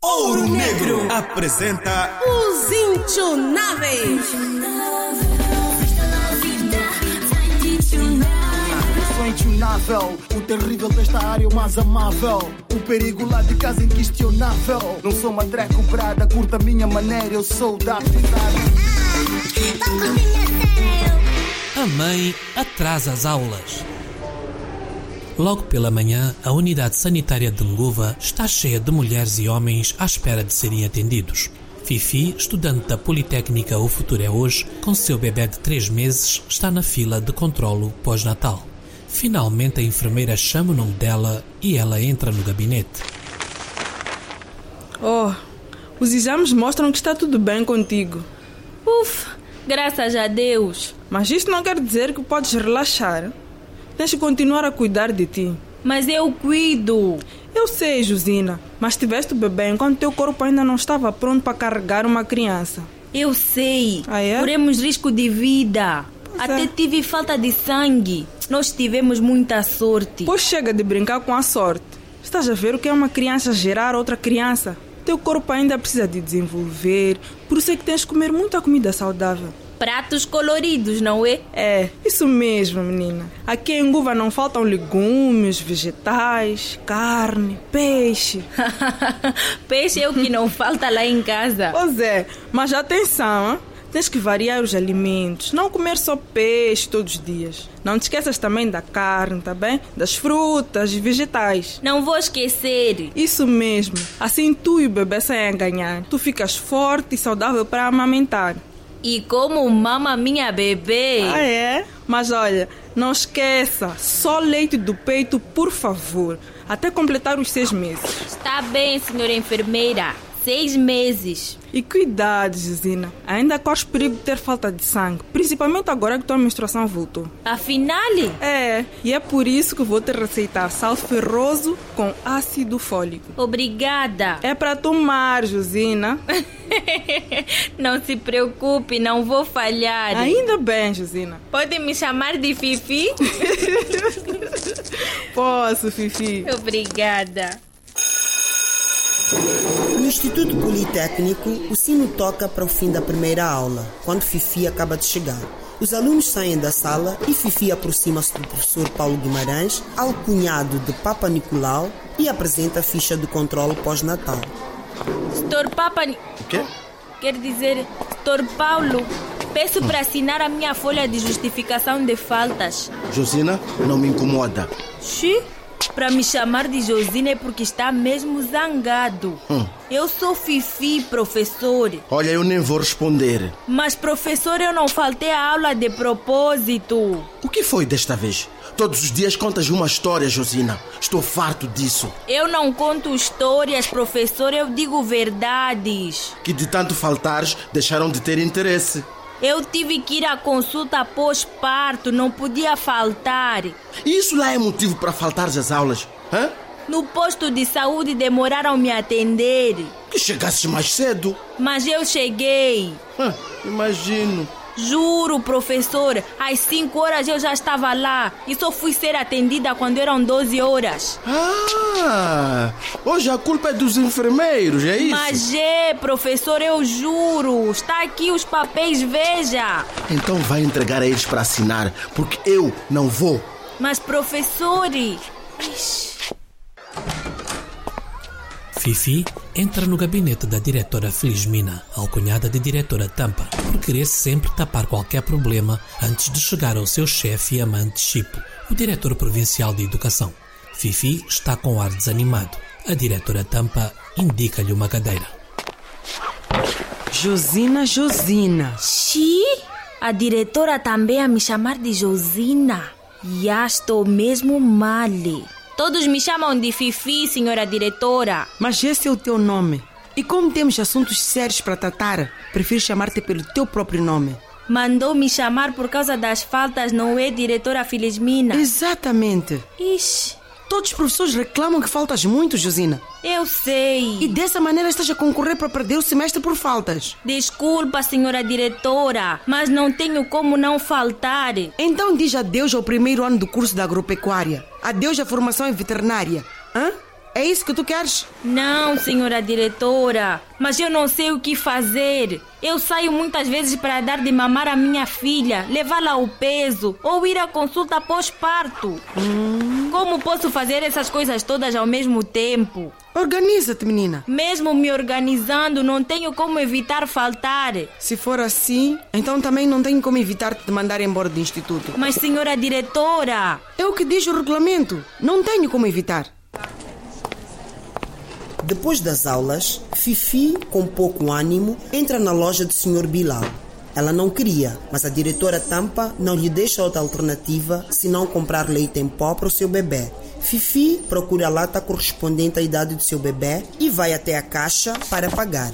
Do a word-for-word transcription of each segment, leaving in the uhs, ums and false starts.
Ouro Negro apresenta Os Intionáveis. Eu sou intionável, o terrível desta área é o mais amável. O perigo lá de casa é inquestionável. Não sou uma drag cobrada, curta a minha maneira, eu sou da cidade. A mãe atrasa as aulas. Logo pela manhã, a unidade sanitária de Nguva está cheia de mulheres e homens à espera de serem atendidos. Fifi, estudante da Politécnica O Futuro é Hoje, com seu bebê de três meses, está na fila de controlo pós-natal. Finalmente a enfermeira chama o nome dela e ela entra no gabinete. Oh, os exames mostram que está tudo bem contigo. Uf, graças a Deus. Mas isso não quer dizer que podes relaxar. Tens que continuar a cuidar de ti. Mas eu cuido. Eu sei, Josina, mas tiveste o bebê enquanto teu corpo ainda não estava pronto para carregar uma criança. Eu sei. Ah, é? Corremos risco de vida. Pois Até é. tive falta de sangue. Nós tivemos muita sorte. Pois chega de brincar com a sorte. Estás a ver o que é uma criança gerar outra criança? Teu corpo ainda precisa de desenvolver. Por isso é que tens de comer muita comida saudável. Pratos coloridos, não é? É, isso mesmo, menina. Aqui em Nguva não faltam legumes, vegetais, carne, peixe. Peixe é o que não falta lá em casa. Pois é, mas atenção, hein? Tens que variar os alimentos, não comer só peixe todos os dias. Não te esqueças também da carne, tá bem? Das frutas e vegetais. Não vou esquecer. Isso mesmo, assim tu e o bebê saem a ganhar. Tu ficas forte e saudável para amamentar. E como mama minha bebê. Ah, é? Mas olha, não esqueça, só leite do peito, por favor, até completar os seis meses. Está bem, senhora enfermeira. Seis meses. E cuidado, Josina, ainda corres perigo de ter falta de sangue, principalmente agora que tua menstruação voltou. Afinal? É, e é por isso que vou te receitar sal ferroso com ácido fólico. Obrigada. É para tomar, Josina. Não se preocupe, não vou falhar. Ainda bem, Josina. Pode me chamar de Fifi? Posso, Fifi. Obrigada. No Instituto Politécnico, o sino toca para o fim da primeira aula, quando Fifi acaba de chegar. Os alunos saem da sala e Fifi aproxima-se do professor Paulo Guimarães, alcunhado de Papa Nicolau, e apresenta a ficha de controle pós-natal. Doutor Papa... O quê? Quer dizer, doutor Paulo, peço para assinar a minha folha de justificação de faltas. Josina, não me incomoda. Xi? Para me chamar de Josina é porque está mesmo zangado. Hum. Eu sou Fifi, professor. Olha, eu nem vou responder. Mas, professor, eu não faltei a aula de propósito. O que foi desta vez? Todos os dias contas uma história, Josina. Estou farto disso. Eu não conto histórias, professor, eu digo verdades. Que de tanto faltares, deixaram de ter interesse. Eu tive que ir à consulta pós-parto, não podia faltar. E isso lá é motivo para faltares às aulas? Hã? No posto de saúde demoraram me atender. Que chegasses mais cedo. Mas eu cheguei. Hã, imagino. Juro, professor, às cinco horas eu já estava lá e só fui ser atendida quando eram doze horas. Ah, hoje a culpa é dos enfermeiros, é isso? Mas é, professor, eu juro. Está aqui os papéis, veja. Então vai entregar a eles para assinar, porque eu não vou. Mas, professor... Ixi. Fifi entra no gabinete da diretora Felizmina, alcunhada de diretora Tampa, por querer sempre tapar qualquer problema antes de chegar ao seu chefe e amante Chipo, o diretor provincial de educação. Fifi está com ar desanimado. A diretora Tampa indica-lhe uma cadeira. Josina, Josina. Xi? A diretora também a me chamar de Josina. Já estou mesmo mal. Todos me chamam de Fifi, senhora diretora. Mas esse é o teu nome. E como temos assuntos sérios para tratar, prefiro chamar-te pelo teu próprio nome. Mandou me chamar por causa das faltas, não é, diretora Felizmina? Exatamente. Ixi. Todos os professores reclamam que faltas muito, Josina. Eu sei. E dessa maneira estás a concorrer para perder o semestre por faltas. Desculpa, senhora diretora, mas não tenho como não faltar. Então diz adeus ao primeiro ano do curso da agropecuária. Adeus à formação em veterinária. Hã? É É isso que tu queres? Não, senhora diretora, mas eu não sei o que fazer. Eu saio muitas vezes para dar de mamar à minha filha, levá-la ao peso ou ir à consulta pós-parto. Hum. Como posso fazer essas coisas todas ao mesmo tempo? Organiza-te, menina. Mesmo me organizando, não tenho como evitar faltar. Se for assim, então também não tenho como evitar-te de mandar embora do instituto. Mas, senhora diretora... É o que diz o regulamento. Não tenho como evitar. Depois das aulas, Fifi, com pouco ânimo, entra na loja do senhor Bilal. Ela não queria, mas a diretora Tampa não lhe deixa outra alternativa senão comprar leite em pó para o seu bebê. Fifi procura a lata correspondente à idade do seu bebê e vai até a caixa para pagar.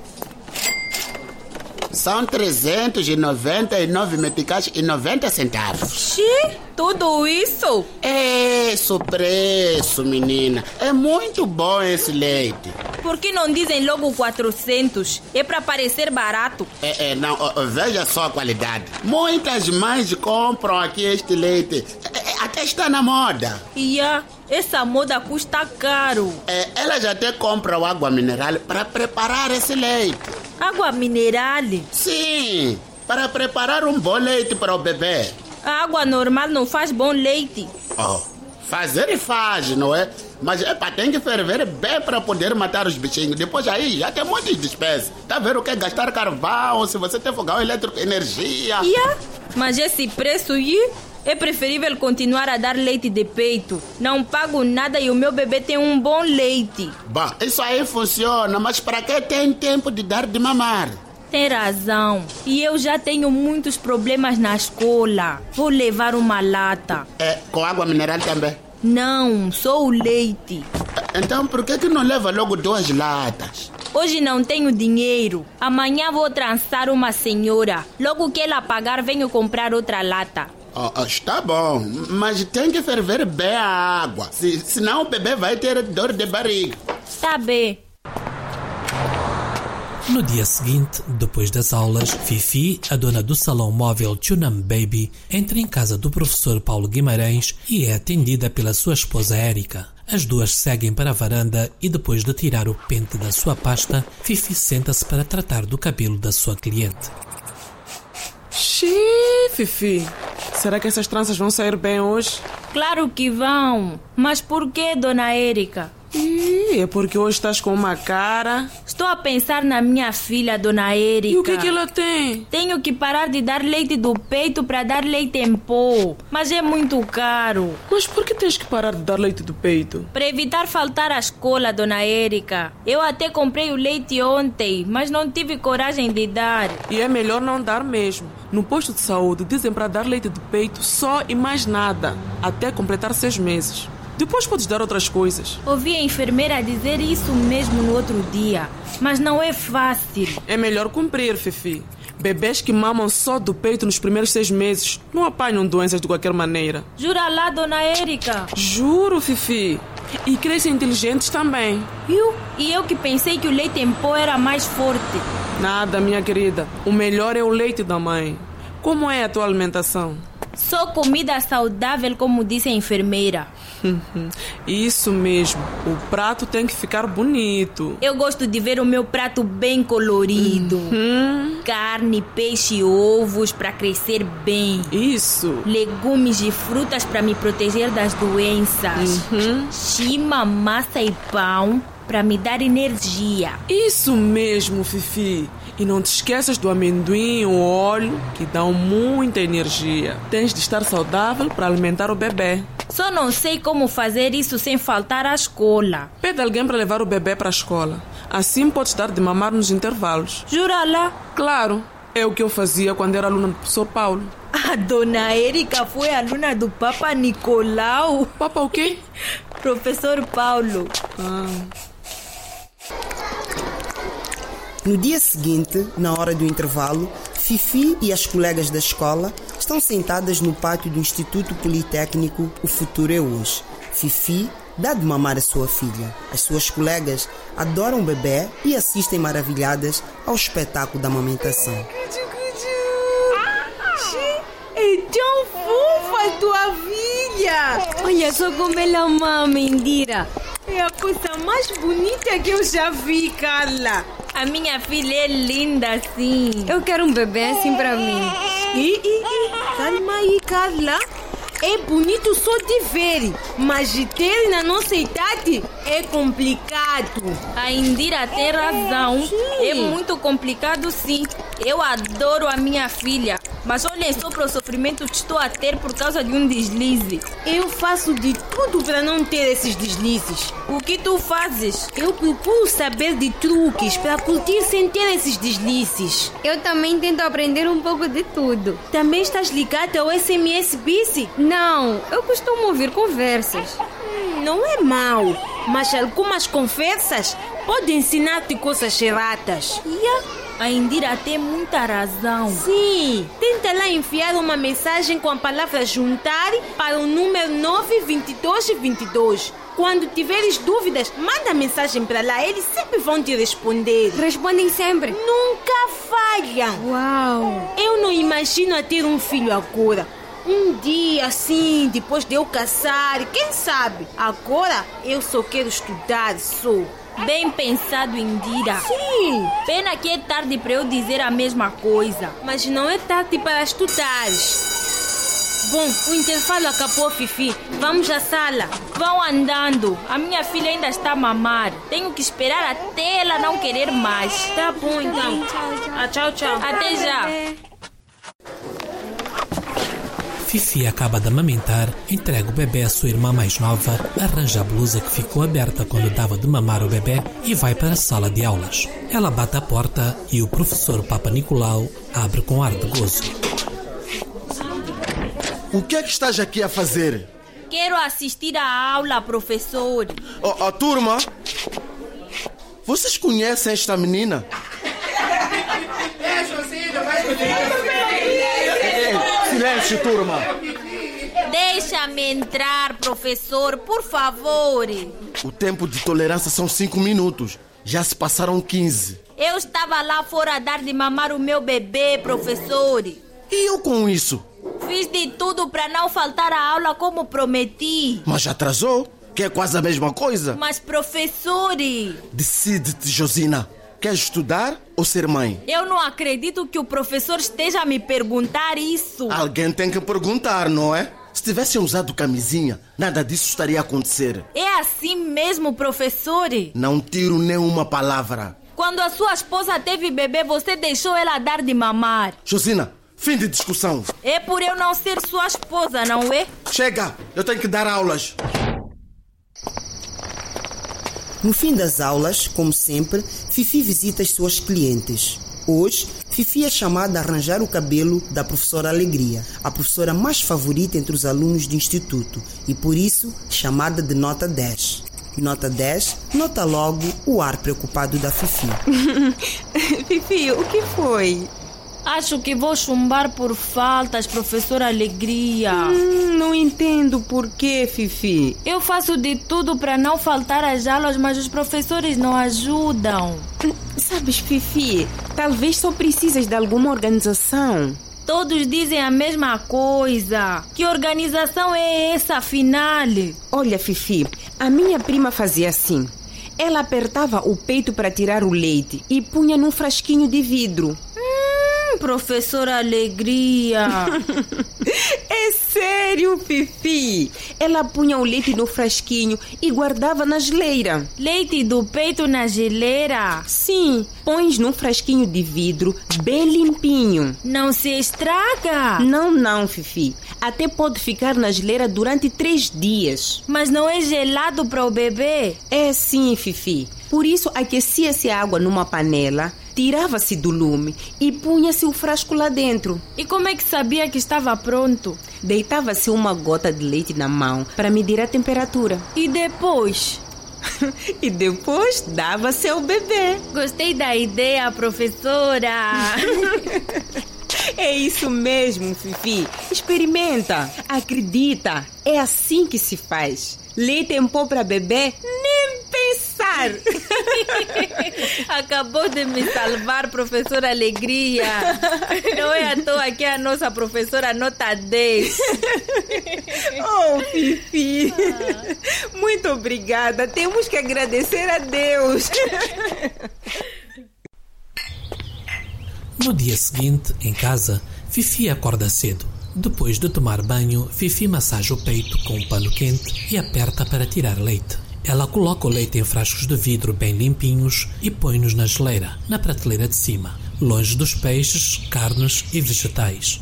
São trezentos e noventa e nove meticais e noventa centavos. Xi, tudo isso? É esse o preço, menina. É muito bom esse leite. Por que não dizem logo quatrocentos? É para parecer barato. É, é, não, veja só a qualidade. Muitas mães compram aqui este leite. É, até está na moda. E yeah, essa moda custa caro. É, elas até compram água mineral para preparar esse leite. Água mineral? Sim, para preparar um bom leite para o bebê. A água normal não faz bom leite. Oh, fazer faz, não é? Mas epa, tem que ferver bem para poder matar os bichinhos. Depois aí já tem muitas despesas. Tá vendo o que é gastar carvão, se você tem fogão elétrico, energia. Yeah, mas esse preço aí... É preferível continuar a dar leite de peito. Não pago nada e o meu bebê tem um bom leite. Bom, isso aí funciona, mas para que tem tempo de dar de mamar? Tem razão. E eu já tenho muitos problemas na escola. Vou levar uma lata. É, com água mineral também? Não, só o leite. Então por que que não leva logo duas latas? Hoje não tenho dinheiro. Amanhã vou trançar uma senhora. Logo que ela pagar, venho comprar outra lata. Oh, está bom, mas tem que ferver bem a água, se, senão o bebê vai ter dor de barriga. Tá bem. No dia seguinte, depois das aulas, Fifi, a dona do salão móvel Chunam Baby, entra em casa do professor Paulo Guimarães e é atendida pela sua esposa Érica. As duas seguem para a varanda e depois de tirar o pente da sua pasta, Fifi senta-se para tratar do cabelo da sua cliente. Xiii, Fifi, será que essas tranças vão sair bem hoje? Claro que vão. Mas por que, dona Érica? Ih, é porque hoje estás com uma cara... Estou a pensar na minha filha, dona Érica. E o que é que ela tem? Tenho que parar de dar leite do peito para dar leite em pó. Mas é muito caro. Mas por que tens que parar de dar leite do peito? Para evitar faltar à escola, dona Érica. Eu até comprei o leite ontem, mas não tive coragem de dar. E é melhor não dar mesmo. No posto de saúde dizem para dar leite do peito só e mais nada, até completar seis meses. Depois podes dar outras coisas. Ouvi a enfermeira dizer isso mesmo no outro dia, mas não é fácil. É melhor cumprir, Fifi. Bebês que mamam só do peito nos primeiros seis meses não apanham doenças de qualquer maneira. Jura lá, dona Érica? Juro, Fifi. E crescem inteligentes também. Viu? E eu que pensei que o leite em pó era mais forte. Nada, minha querida. O melhor é o leite da mãe. Como é a tua alimentação? Só comida saudável, como disse a enfermeira. Isso mesmo. O prato tem que ficar bonito. Eu gosto de ver o meu prato bem colorido. Uhum. Carne, peixe e ovos para crescer bem. Isso. Legumes e frutas para me proteger das doenças. Uhum. Chima, massa e pão para me dar energia. Isso mesmo, Fifi. E não te esqueças do amendoim e o óleo, que dão muita energia. Tens de estar saudável para alimentar o bebê. Só não sei como fazer isso sem faltar à escola. Pede alguém para levar o bebê para a escola. Assim podes dar de mamar nos intervalos. Jura lá? Claro. É o que eu fazia quando era aluna do professor Paulo. A dona Érica foi aluna do Papa Nicolau. Papa o quê? Professor Paulo. Ah... No dia seguinte, na hora do intervalo, Fifi e as colegas da escola estão sentadas no pátio do Instituto Politécnico O Futuro é Hoje. Fifi dá de mamar a sua filha. As suas colegas adoram o bebê e assistem maravilhadas ao espetáculo da amamentação. É tão fofa a tua filha! Olha só como ela mama, Indira. É a coisa mais bonita que eu já vi, Carla. A minha filha é linda assim. Eu quero um bebê assim pra mim. E, e, e, calma aí, Carla. É bonito só de ver, mas de ter na nossa idade é complicado. A Indira tem razão. Sim. É muito complicado, sim. Eu adoro a minha filha, mas olhem só para o sofrimento que estou a ter por causa de um deslize. Eu faço de tudo para não ter esses deslizes. O que tu fazes? Eu procuro saber de truques para curtir sem ter esses deslizes. Eu também tento aprender um pouco de tudo. Também estás ligada ao S M S Busy? Não, eu costumo ouvir conversas. Hum, não é mau, mas algumas conversas podem ensinar-te coisas cheratas. Yeah. A Indira tem muita razão. Sim, tenta lá enviar uma mensagem com a palavra juntar para o número nove dois dois dois dois. Quando tiveres dúvidas, manda mensagem para lá, eles sempre vão te responder. Respondem sempre? Nunca falham. Uau! Eu não imagino a ter um filho agora. Um dia assim, depois de eu casar, quem sabe? Agora eu só quero estudar, só. Bem pensado, Indira. Sim. Pena que é tarde para eu dizer a mesma coisa. Mas não é tarde para estudares. Bom, o intervalo acabou, Fifi. Vamos à sala. Vão andando. A minha filha ainda está a mamar. Tenho que esperar até ela não querer mais. Tá bom, então. Tchau, tchau. Ah, tchau, tchau. Até já. Fifi acaba de amamentar, entrega o bebê à sua irmã mais nova, arranja a blusa que ficou aberta quando dava de mamar o bebê e vai para a sala de aulas. Ela bate a porta e o professor Papa Nicolau abre com ar de gozo. O que é que estás aqui a fazer? Quero assistir à aula, professor. Oh, oh, turma, vocês conhecem esta menina? Silêncio, turma. Deixa-me entrar, professor, por favor. O tempo de tolerância são cinco minutos. Já se passaram quinze. Eu estava lá fora a dar de mamar o meu bebê, professor. E eu com isso? Fiz de tudo para não faltar à aula como prometi. Mas atrasou, que é quase a mesma coisa. Mas, professor... Decide-te, Josina. Queres estudar ou ser mãe? Eu não acredito que o professor esteja a me perguntar isso. Alguém tem que perguntar, não é? Se tivessem usado camisinha, nada disso estaria a acontecer. É assim mesmo, professor? Não tiro nenhuma palavra. Quando a sua esposa teve bebê, você deixou ela dar de mamar. Josina, fim de discussão. É por eu não ser sua esposa, não é? Chega, eu tenho que dar aulas. No fim das aulas, como sempre, Fifi visita as suas clientes. Hoje, Fifi é chamada a arranjar o cabelo da professora Alegria, a professora mais favorita entre os alunos do instituto e, por isso, chamada de nota dez. Nota dez, nota logo o ar preocupado da Fifi. Fifi, o que foi? Acho que vou chumbar por faltas, professora Alegria. Hum, não entendo por quê, Fifi. Eu faço de tudo para não faltar às aulas, mas os professores não ajudam. Sabes, Fifi, talvez só precisas de alguma organização. Todos dizem a mesma coisa. Que organização é essa, afinal? Olha, Fifi, a minha prima fazia assim. Ela apertava o peito para tirar o leite e punha num frasquinho de vidro. Professora Alegria. É sério, Fifi. Ela punha o leite no frasquinho e guardava na geleira. Leite do peito na geleira? Sim, pões num frasquinho de vidro bem limpinho. Não se estraga? Não, não, Fifi. Até pode ficar na geleira durante três dias. Mas não é gelado para o bebê? É sim, Fifi. Por isso aquecia-se a água numa panela, tirava-se do lume e punha-se o frasco lá dentro. E como é que sabia que estava pronto? Deitava-se uma gota de leite na mão para medir a temperatura. E depois? E depois dava-se ao bebê. Gostei da ideia, professora. É isso mesmo, Fifi. Experimenta. Acredita. É assim que se faz. Leite em pó para bebê? Nem pensar. enganar. Acabou de me salvar, professora Alegria. Não é à toa que a nossa professora nota dez. Oh, Fifi. Ah. Muito obrigada. Temos que agradecer a Deus. No dia seguinte, em casa, Fifi acorda cedo. Depois de tomar banho, Fifi massaja o peito com um pano quente e aperta para tirar leite. Ela coloca o leite em frascos de vidro bem limpinhos e põe-nos na geleira, na prateleira de cima, longe dos peixes, carnes e vegetais.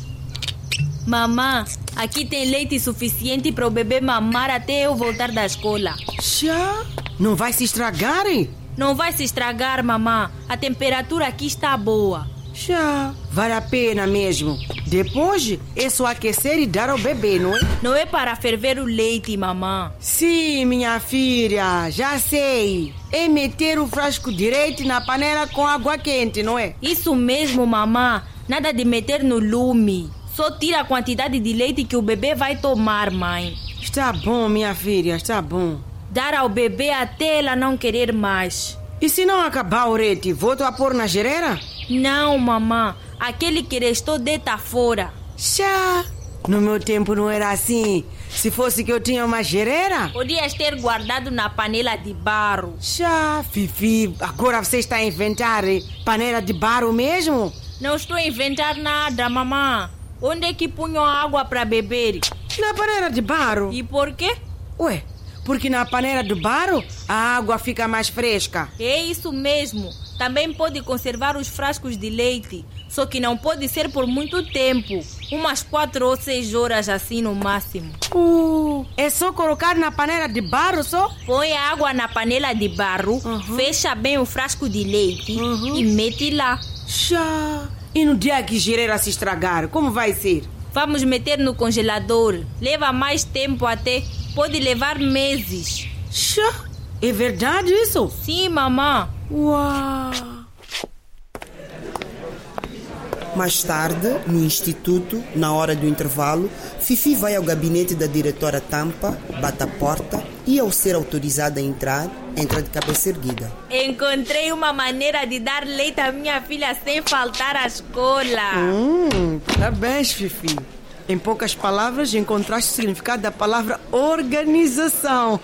Mamã, aqui tem leite suficiente para o bebê mamar até eu voltar da escola. Já? Não vai se estragar, hein? Não vai se estragar, mamã. A temperatura aqui está boa. Já, vale a pena mesmo. Depois é só aquecer e dar ao bebê, não é? Não é para ferver o leite, mamã. Sim, minha filha, já sei. É meter o frasco direito na panela com água quente, não é? Isso mesmo, mamã. Nada de meter no lume. Só tira a quantidade de leite que o bebê vai tomar, mãe. Está bom, minha filha, está bom. Dar ao bebê até ela não querer mais. E se não acabar o leite, volto a pôr na geleira? Não, mamã. Aquele que restou deita fora. Já. No meu tempo não era assim. Se fosse que eu tinha uma geleira... Podias ter guardado na panela de barro. Já, Fifi. Agora você está a inventar panela de barro mesmo? Não estou a inventar nada, mamã. Onde é que punham a água para beber? Na panela de barro. E por quê? Ué, porque na panela de barro a água fica mais fresca. É isso mesmo. Também pode conservar os frascos de leite. Só que não pode ser por muito tempo. Umas quatro ou seis horas assim no máximo. Uh, é só colocar na panela de barro só? Põe a água na panela de barro, uhum. Fecha bem o frasco de leite uhum. E mete lá. Já. E no dia que a geleira se estragar, como vai ser? Vamos meter no congelador. Leva mais tempo até. Pode levar meses. Já. É verdade isso? Sim, mamã. Uau! Mais tarde, no instituto, na hora do intervalo, Fifi vai ao gabinete da diretora Tampa, bate a porta e, ao ser autorizada a entrar, entra de cabeça erguida. Encontrei uma maneira de dar leite à minha filha sem faltar à escola. Hum, parabéns, Fifi. Em poucas palavras, encontraste o significado da palavra organização.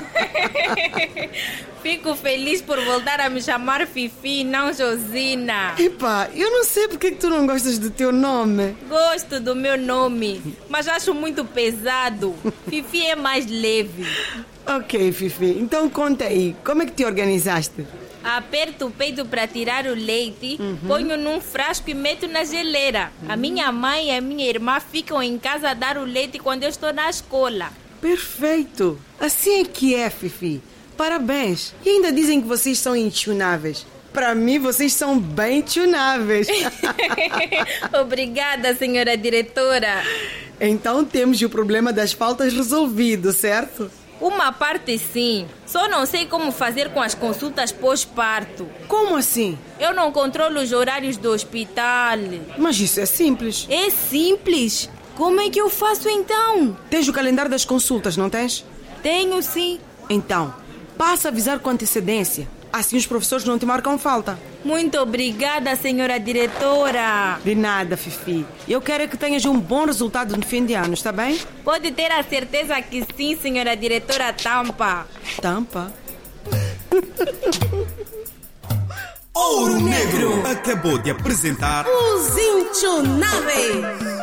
Fico feliz por voltar a me chamar Fifi e não Josina. Epá, eu não sei porque que tu não gostas do teu nome. Gosto do meu nome, mas acho muito pesado. Fifi é mais leve. Ok, Fifi. Então conta aí, como é que te organizaste? Aperto o peito para tirar o leite, uhum. Ponho num frasco e meto na geleira. Uhum. A minha mãe e a minha irmã ficam em casa a dar o leite quando eu estou na escola. Perfeito! Assim é que é, Fifi. Parabéns. E ainda dizem que vocês são intunáveis. Para mim, vocês são bem tunáveis. Obrigada, senhora diretora. Então temos o problema das faltas resolvido, certo? Uma parte sim. Só não sei como fazer com as consultas pós-parto. Como assim? Eu não controlo os horários do hospital. Mas isso é simples. É simples? Como é que eu faço então? Tens o calendário das consultas, não tens? Tenho sim. Então, passa a avisar com antecedência. Assim os professores não te marcam falta. Muito obrigada, senhora diretora. De nada, Fifi. Eu quero que tenhas um bom resultado no fim de ano, está bem? Pode ter a certeza que sim, senhora diretora Tampa. Tampa? Ouro Negro acabou de apresentar Os Intunáveis.